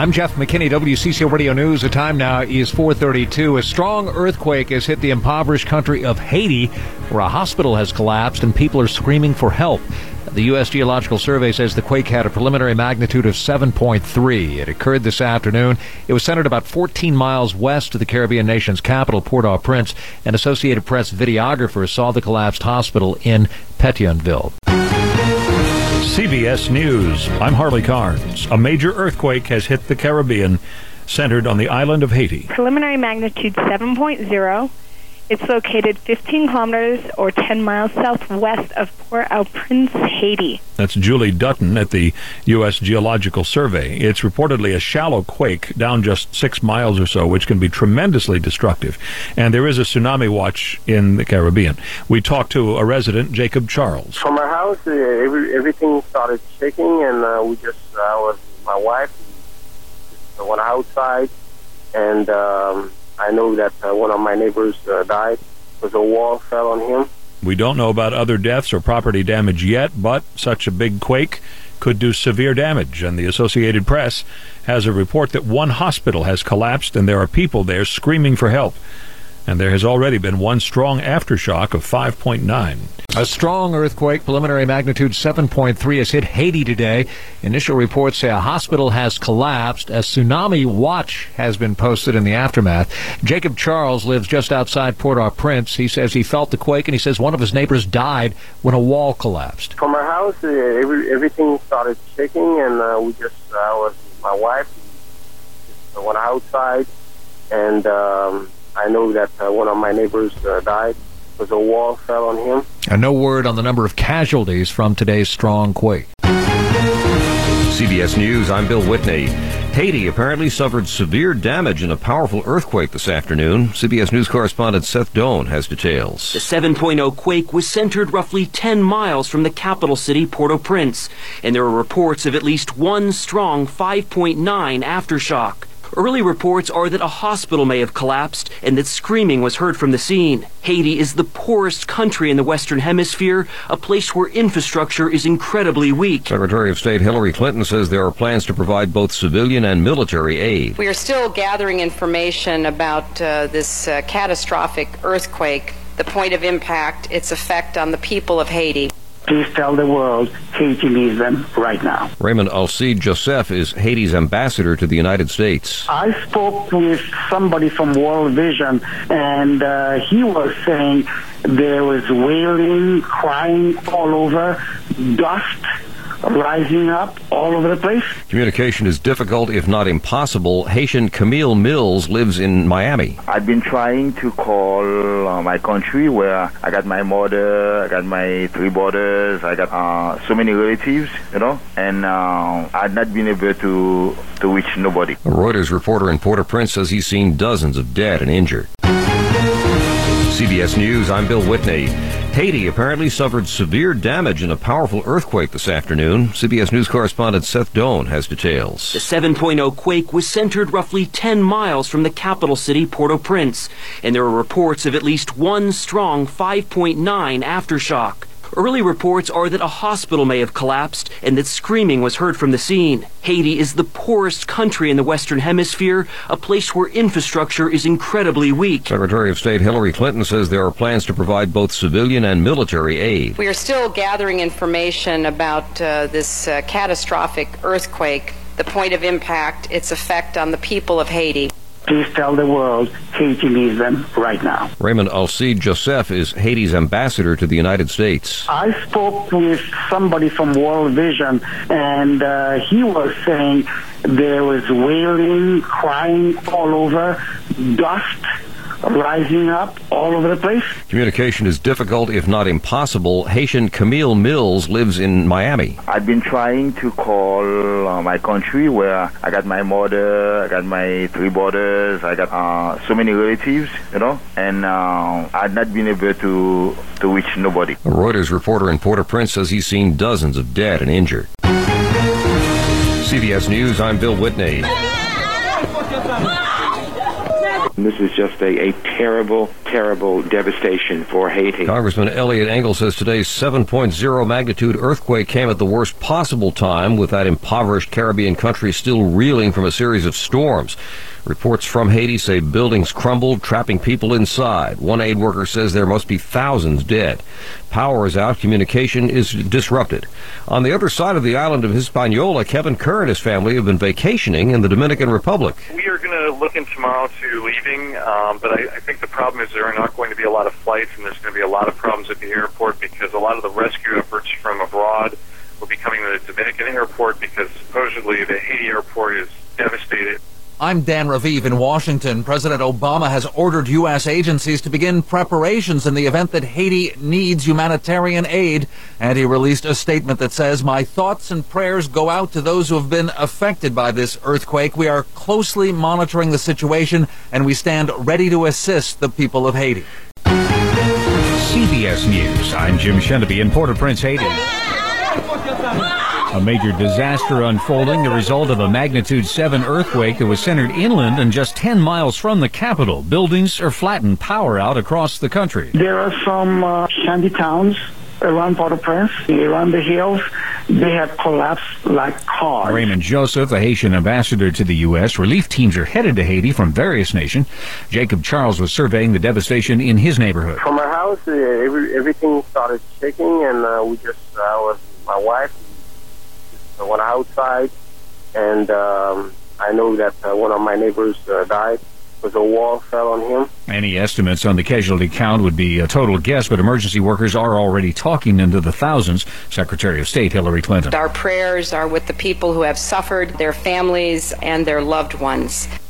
I'm Jeff McKinney, WCCO Radio News. The time now is 4:32. A strong earthquake has hit the impoverished country of Haiti, where a hospital has collapsed and people are screaming for help. The U.S. Geological Survey says the quake had a preliminary magnitude of 7.3. It occurred this afternoon. It was centered about 14 miles west of the Caribbean nation's capital, Port-au-Prince. An Associated Press videographer saw the collapsed hospital in Pétionville. CBS News. I'm Harley Carnes. A major earthquake has hit the Caribbean, centered on the island of Haiti. Preliminary magnitude 7.0. It's located 15 kilometers or 10 miles southwest of Port-au-Prince, Haiti. That's Julie Dutton at the U.S. Geological Survey. It's reportedly a shallow quake down just 6 miles or so, which can be tremendously destructive. And there is a tsunami watch in the Caribbean. We talked to a resident, Jacob Charles. From our house, everything started shaking, and I was my wife, just went outside, and I know that one of my neighbors died because a wall fell on him. We don't know about other deaths or property damage yet, but such a big quake could do severe damage, and the Associated Press has a report that one hospital has collapsed and there are people there screaming for help. And there has already been one strong aftershock of 5.9. A strong earthquake, preliminary magnitude 7.3, has hit Haiti today. Initial reports say a hospital has collapsed. A tsunami watch has been posted in the aftermath. Jacob Charles lives just outside Port-au-Prince. He says he felt the quake, and he says one of his neighbors died when a wall collapsed. From our house, everything started shaking, and I was my wife, just went outside, and I know that one of my neighbors died because a wall fell on him. And no word on the number of casualties from today's strong quake. CBS News, I'm Bill Whitney. Haiti apparently suffered severe damage in a powerful earthquake this afternoon. CBS News correspondent Seth Doan has details. The 7.0 quake was centered roughly 10 miles from the capital city, Port-au-Prince, and there are reports of at least one strong 5.9 aftershock. Early reports are that a hospital may have collapsed and that screaming was heard from the scene. Haiti is the poorest country in the Western Hemisphere, a place where infrastructure is incredibly weak. Secretary of State Hillary Clinton says there are plans to provide both civilian and military aid. We are still gathering information about this catastrophic earthquake, the point of impact, its effect on the people of Haiti. Please tell the world Haiti needs them right now. Raymond Alcide Joseph is Haiti's ambassador to the United States. I spoke with somebody from World Vision, and he was saying there was wailing, crying all over, dust rising up all over the place. Communication is difficult, if not impossible. Haitian Camille Mills lives in Miami. I've been trying to call my country where I got my mother, I got my 3 brothers, I got so many relatives, and I've not been able to reach nobody. A Reuters reporter in Port-au-Prince says he's seen dozens of dead and injured. CBS News, I'm Bill Whitney. Haiti apparently suffered severe damage in a powerful earthquake this afternoon. CBS News correspondent Seth Doan has details. The 7.0 quake was centered roughly 10 miles from the capital city, Port-au-Prince, and there are reports of at least one strong 5.9 aftershock. Early reports are that a hospital may have collapsed and that screaming was heard from the scene. Haiti is the poorest country in the Western Hemisphere, a place where infrastructure is incredibly weak. Secretary of State Hillary Clinton says there are plans to provide both civilian and military aid. We are still gathering information about this catastrophic earthquake, the point of impact, its effect on the people of Haiti. Please tell the world Haiti needs them right now. Raymond Alcide Joseph is Haiti's ambassador to the United States. I spoke with somebody from World Vision, and he was saying there was wailing, crying all over, dust rising up all over the place. Communication is difficult, if not impossible. Haitian Camille Mills lives in Miami. I've been trying to call my country where I got my mother, I got my 3 brothers, I got so many relatives, and I've not been able to reach nobody. A Reuters reporter in Port-au-Prince says he's seen dozens of dead and injured. CBS News, I'm Bill Whitney. This is just a terrible, terrible devastation for Haiti. Congressman Elliot Engel says today's 7.0 magnitude earthquake came at the worst possible time, with that impoverished Caribbean country still reeling from a series of storms. Reports from Haiti say buildings crumbled, trapping people inside. One aid worker says there must be thousands dead. Power is out, communication is disrupted. On the other side of the island of Hispaniola, Kevin Kerr and his family have been vacationing in the Dominican Republic. We are going to look in tomorrow to leaving, but I think the problem is there are not going to be a lot of flights, and there's going to be a lot of problems at the airport because a lot of the rescue efforts from abroad will be coming to the Dominican airport because supposedly the Haiti airport is devastated. I'm Dan Raviv in Washington. President Obama has ordered U.S. agencies to begin preparations in the event that Haiti needs humanitarian aid, and he released a statement that says, "My thoughts and prayers go out to those who have been affected by this earthquake. We are closely monitoring the situation, and we stand ready to assist the people of Haiti." CBS News, I'm Jim Sheneby in Port-au-Prince, Haiti. A major disaster unfolding, the result of a magnitude 7 earthquake that was centered inland and just 10 miles from the capital. Buildings are flattened, power out across the country. There are some shanty towns around Port-au-Prince, around the hills. They have collapsed like cars. Raymond Joseph, the Haitian ambassador to the U.S. Relief teams are headed to Haiti from various nations. Jacob Charles was surveying the devastation in his neighborhood. From our house, everything started shaking, and we just, my wife, went outside, and I know that one of my neighbors died because a wall fell on him. Any estimates on the casualty count would be a total guess, but emergency workers are already talking into the thousands. Secretary of State Hillary Clinton. Our prayers are with the people who have suffered, their families, and their loved ones.